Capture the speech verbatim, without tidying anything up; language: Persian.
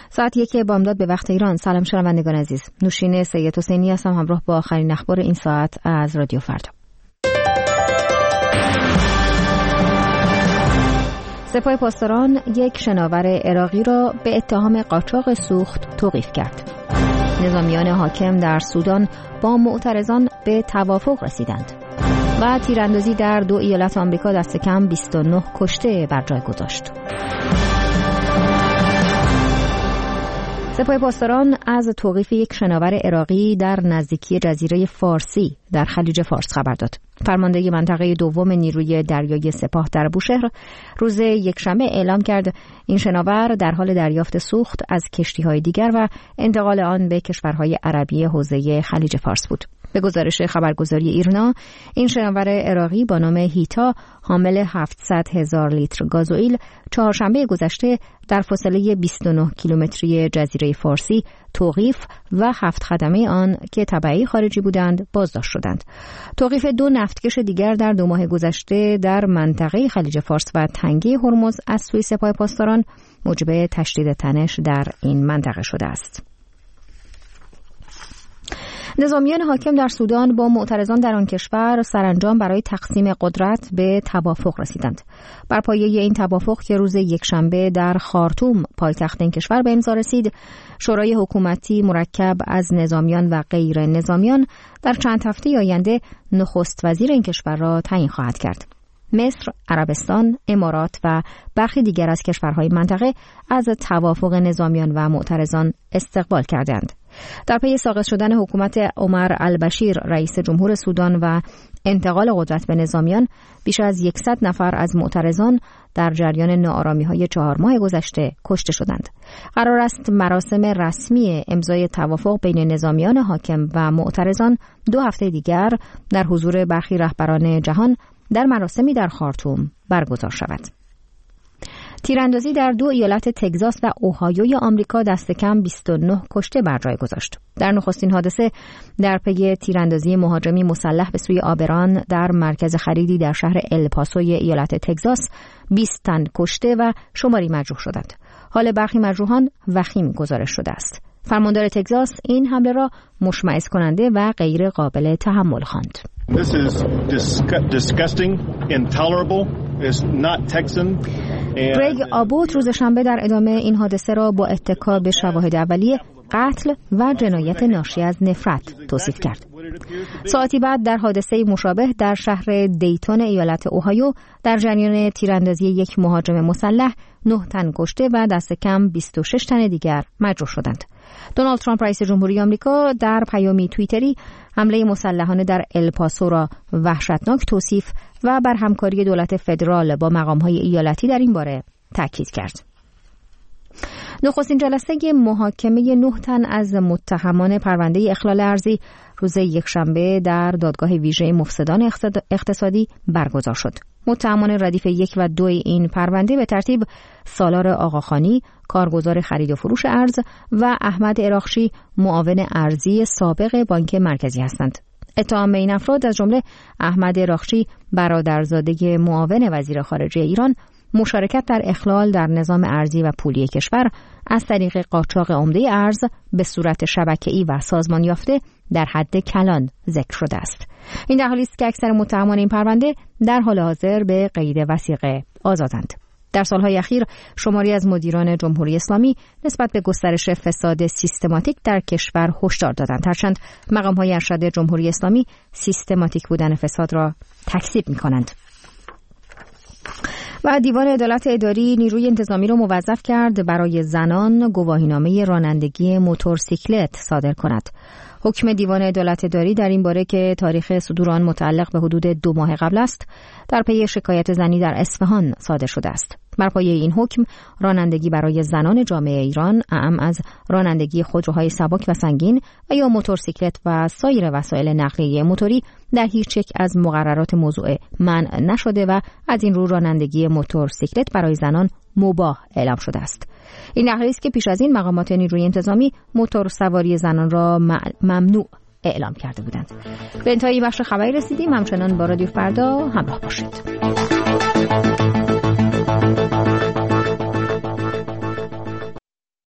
ساعت یک بامداد به وقت ایران. سلام شنوندگان عزیز، نوشین سید حسینی هستم همراه با آخرین اخبار این ساعت از رادیو فردا. سپاه پاسداران یک شناور عراقی را به اتهام قاچاق سوخت توقیف کرد. نظامیان حاکم در سودان با معترضان به توافق رسیدند و تیراندازی در دو ایالت آمریکا دست کم بیست و نه کشته بر جای گذاشت. سپاه پاسداران از توقیف یک شناور عراقی در نزدیکی جزیره فارسی در خلیج فارس خبر داد. فرمانده منطقه دوم نیروی دریایی سپاه در بوشهر روز یکشنبه اعلام کرد این شناور در حال دریافت سوخت از کشتی‌های دیگر و انتقال آن به کشورهای عربی حوزه خلیج فارس بود. به گزارش خبرگزاری ایرنا، این شناور عراقی با نام هیتا حامل هفتصد هزار لیتر گازوئیل چهارشنبه گذشته در فاصله بیست و نه کیلومتری جزیره فارسی توقیف و هفت خدمه آن که تبعی خارجی بودند بازداشت شدند. توقیف دو نفتکش دیگر در دو ماه گذشته در منطقه خلیج فارس و تنگه هرمز از سوی سپاه پاسداران موجب تشدید تنش در این منطقه شده است. نظامیان حاکم در سودان با معترضان در آن کشور سرانجام برای تقسیم قدرت به توافق رسیدند. بر پایه این توافق که روز یکشنبه در خارتوم پایتخت این کشور به امضا رسید، شورای حکومتی مرکب از نظامیان و غیر نظامیان در چند هفته آینده نخست وزیر این کشور را تعیین خواهد کرد. مصر، عربستان، امارات و برخی دیگر از کشورهای منطقه از توافق نظامیان و معترضان استقبال کردند. در پی ساقط شدن حکومت عمر البشیر رئیس جمهور سودان و انتقال قدرت به نظامیان، بیش از صد نفر از معترضان در جریان ناآرامی‌های چهار ماه گذشته کشته شدند. قرار است مراسم رسمی امضای توافق بین نظامیان حاکم و معترضان دو هفته دیگر در حضور برخی رهبران جهان در مراسمی در خارتوم برگزار شود. تیراندازی در دو ایالت تگزاس و اوهایوی آمریکا دست کم بیست و نه کشته بر جای گذاشت. در نخستین حادثه در پی تیراندازی مهاجمی مسلح به سوی آبران در مرکز خریدی در شهر الپاسوی ایالت تگزاس بیست تن کشته و شماری مجروح شدند. حال برخی مجروحان وخیم گزارش شده است. فرماندار تگزاس این حمله را مشمئز کننده و غیر قابل تحمل خواند. This is disgusting, intolerable. It's not Texan. گریگ آبوت روز شنبه در ادامه این حادثه را با اتکا به شواهد اولیه قتل و جنایت ناشی از نفرت توصیف کرد. ساعتی بعد در حادثه مشابه در شهر دیتون ایالت اوهایو در جریان تیراندازی یک مهاجم مسلح نه تن کشته و دست کم بیست و شش تن دیگر مجروح شدند. دونالد ترامپ رئیس جمهوری آمریکا در پیامی توییتری حمله مسلحانه در الپاسو را وحشتناک توصیف و بر همکاری دولت فدرال با مقام‌های ایالتی در این باره تاکید کرد. نخستین جلسه محاکمه نه تن از متهمان پرونده اخلال ارضی روز یکشنبه در دادگاه ویژه مفسدان اقتصادی برگزار شد. متهمان ردیف یک و دو این پرونده به ترتیب سالار آقاخانی، کارگزار خرید و فروش ارز و احمد عراقچی، معاون ارزی سابق بانک مرکزی هستند. اتهام این افراد از جمله احمد عراقچی، برادرزاده معاون وزیر خارجه ایران، مشارکت در اخلال در نظام ارزی و پولی کشور از طریق قاچاق عمده ارز به صورت شبکه‌ای و سازمان یافته در حد کلان ذکر شده است. این در حالی است که اکثر متهمان این پرونده در حال حاضر به قید وثیقه آزادند. در سالهای اخیر شماری از مدیران جمهوری اسلامی نسبت به گسترش فساد سیستماتیک در کشور هشدار دادند، هرچند مقام‌های ارشد جمهوری اسلامی سیستماتیک بودن فساد را تکذیب می‌کنند. و دیوان عدالت اداری نیروی انتظامی را موظف کرد برای زنان گواهینامه رانندگی موتورسیکلت صادر کند. حکم دیوان عدالت اداری در این باره که تاریخ صدور آن متعلق به حدود دو ماه قبل است، در پی شکایت زنی در اصفهان صادر شده است. بر پایه این حکم رانندگی برای زنان جامعه ایران، اعم از رانندگی خودروهای سبک و سنگین و یا موتورسیکلت و سایر وسایل نقلیه موتوری در هیچ یک از مقررات موضوع منع نشده و از این رو رانندگی موتورسیکلت برای زنان مباح اعلام شده است. این در حالی است که پیش از این مقامات نیروی انتظامی موتور سواری زنان را ممنوع اعلام کرده بودند. به انتهای بخش خبری رسیدیم. همچنان با رادیو فردا همراه باشید.